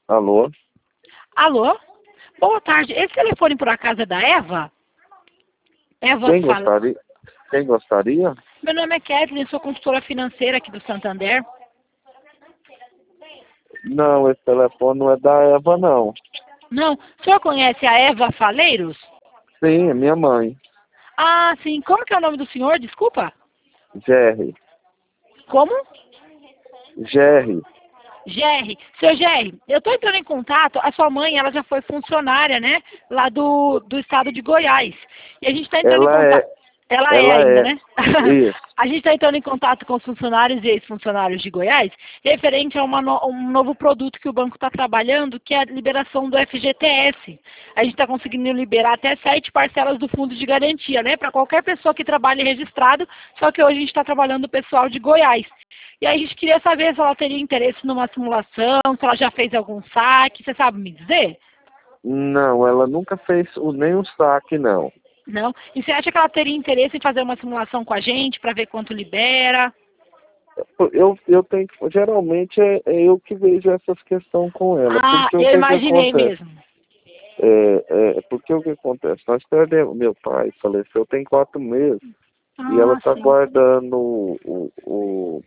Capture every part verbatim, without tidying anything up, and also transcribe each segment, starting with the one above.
Alô? Alô? Boa tarde. Esse telefone por acaso é da Eva? Eva Quem fala. gostaria? Quem gostaria? Meu nome é Kathleen, sou consultora financeira aqui do Santander. Não, esse telefone não é da Eva, não. Não, o senhor conhece a Eva Faleiros? Sim, é minha mãe. Ah, sim. Como que é o nome do senhor? Desculpa. Jerry. Como? Jerry. Gerry. Seu Gerry, eu estou entrando em contato, a sua mãe, ela já foi funcionária, né, lá do, do estado de Goiás. E a gente está entrando em Ela contato... é. Ela é Ela ainda, é. né? Isso. A gente está entrando em contato com os funcionários e ex-funcionários de Goiás, referente a uma no, um novo produto que o banco está trabalhando, que é a liberação do F G T S. A gente está conseguindo liberar até sete parcelas do fundo de garantia, né? Para qualquer pessoa que trabalhe registrado, só que hoje a gente está trabalhando o pessoal de Goiás. E aí a gente queria saber se ela teria interesse numa simulação, se ela já fez algum saque, você sabe me dizer? Não, ela nunca fez o- nem um saque, não. Não? E você acha que ela teria interesse em fazer uma simulação com a gente para ver quanto libera? Eu, eu tenho que. Geralmente é, é eu que vejo essas questões com ela. Ah, Porque o eu que, que imaginei acontece? mesmo. É, é, porque o que acontece? Nós perdemos. Meu pai faleceu tem quatro meses. E ela Ah, está sim. guardando o, o,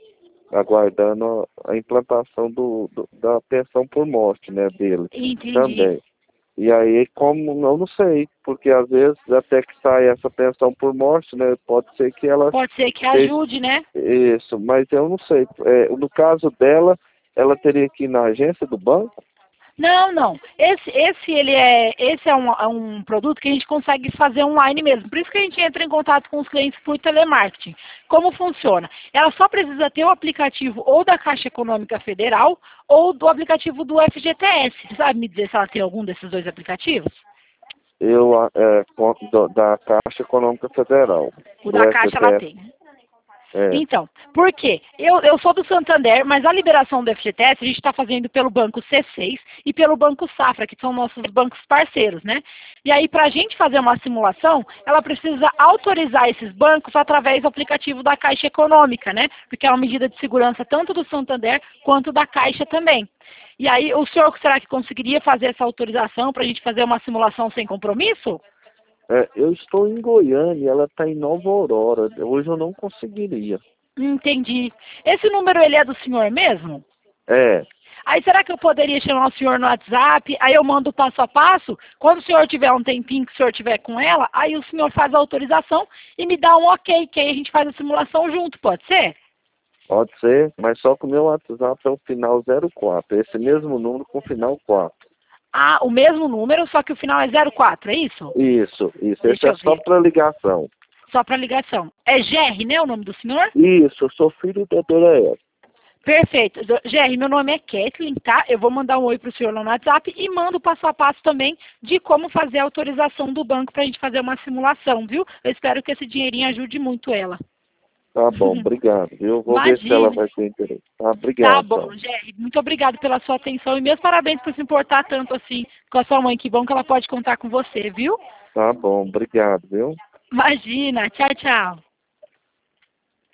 aguardando a implantação do, do- da pensão por morte, né, dele Entendi. também. E aí, como, eu não sei, porque às vezes até que sai essa pensão por morte, né, pode ser que ela Pode ser que fez ajude, né? isso, mas eu não sei. É, no caso dela, ela teria que ir na agência do banco? Não, não. Esse, esse, ele é, esse é, um, é um produto que a gente consegue fazer online mesmo. Por isso que a gente entra em contato com os clientes por telemarketing. Como funciona? Ela só precisa ter o aplicativo ou da Caixa Econômica Federal ou do aplicativo do F G T S. Você sabe me dizer se ela tem algum desses dois aplicativos? Eu, a- é, com- do- da Caixa Econômica Federal, O do da Caixa ela F G T S. tem. É. Então, por quê? Eu, eu sou do Santander, mas a liberação do F G T S a gente está fazendo pelo Banco C seis e pelo Banco Safra, que são nossos bancos parceiros, né? E aí, para a gente fazer uma simulação, ela precisa autorizar esses bancos através do aplicativo da Caixa Econômica, né? Porque é uma medida de segurança tanto do Santander quanto da Caixa também. E aí, o senhor será que conseguiria fazer essa autorização para a gente fazer uma simulação sem compromisso? É, eu estou em Goiânia, ela está em Nova Aurora. Hoje eu não conseguiria. Entendi. Esse número, ele é do senhor mesmo? É, Aí será que eu poderia chamar o senhor no WhatsApp? Aí eu mando o passo a passo. Quando o senhor tiver um tempinho que o senhor tiver com ela, aí o senhor faz a autorização e me dá um ok, que aí a gente faz a simulação junto, pode ser? pode ser, mas só que o meu WhatsApp é o final zero quatro. Esse mesmo número com o final quatro. Ah, o mesmo número, só que o final é zero quatro, é isso? Isso, isso. Esse Deixa é eu só ver. para ligação. Só para ligação. É Gerry, né, o nome do senhor? Isso, eu sou filho da doutora Eva. Perfeito. Do- Gerry, meu nome é Kathleen, tá? Eu vou mandar um oi pro senhor lá no WhatsApp e mando o passo a passo também de como fazer a autorização do banco para a gente fazer uma simulação, viu? Eu espero que esse dinheirinho ajude muito ela. Tá bom, obrigado. Eu vou ver se ela Imagine. vai ter interesse. Tá, Tá obrigado, bom, então. Gerry. Muito obrigado pela sua atenção e meus parabéns por se importar tanto assim com a sua mãe. Que bom que ela pode contar com você, viu? Tá bom, obrigado, viu? Imagina. Tchau, tchau.